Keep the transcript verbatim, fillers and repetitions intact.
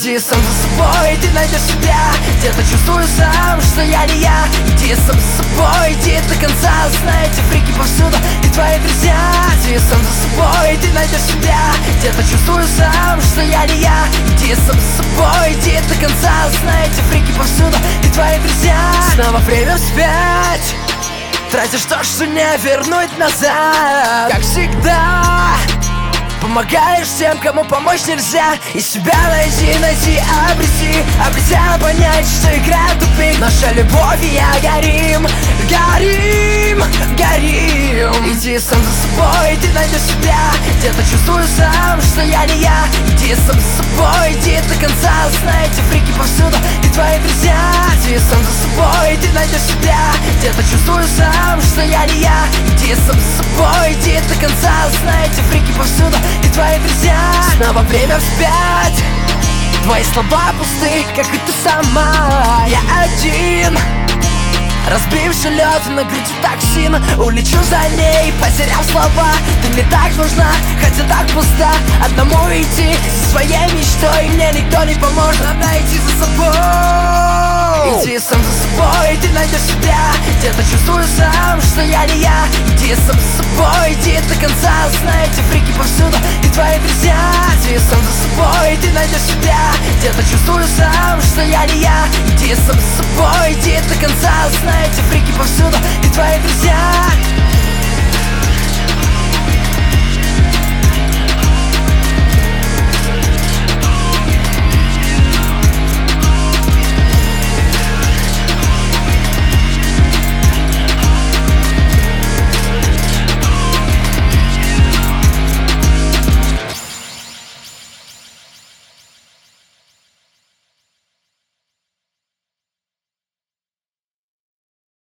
Иди сам за собой, ты найдешь себя. Где-то чувствую сам, что я не я. Иди сам за собой, иди до конца. Знаете, фрики повсюду и твои друзья. Иди сам за собой, ты найдешь себя. Где-то чувствую сам, что я не я. Иди сам за собой, иди до конца. Знаете, фрики повсюду и твои друзья. Снова время вспять, тратишь то, что не вернуть назад. Как всегда, помогаешь тем, кому помочь нельзя. И себя найти, найти, обрети. Обретя понять, что игра тупик. Наша любовь и я горим, горим, горим. Иди сам за собой, ты найдешь себя. Где-то чувствую сам, что я не я. Иди сам за собой, иди до конца. Знаете, фрики повсюду и твои друзья. Иди сам за собой, ты найдешь себя. Где-то чувствую сам, что я не я. Иди сам за собой, иди до конца. Знаете, фрики повсюду и твои друзья. Снова время вспять, твои слова пусты, как и ты сама. Я один, разбивший лед на груди токсин. Улечу за ней, потеряв слова. Ты мне так нужна, хотя так пуста. Одному идти со своей мечтой. Мне никто не поможет, надо идти за собой. Иди сам за собой, ты найдешь себя. Где-то чувствую сам, что я не я. Иди сам за собой, иди до конца. Знаете, фрики повсюду и твои друзья. Иди сам за собой, ты найдешь себя. Где-то чувствую сам, что я не я. Иди сам за собой, иди до конца. Знаете, фрики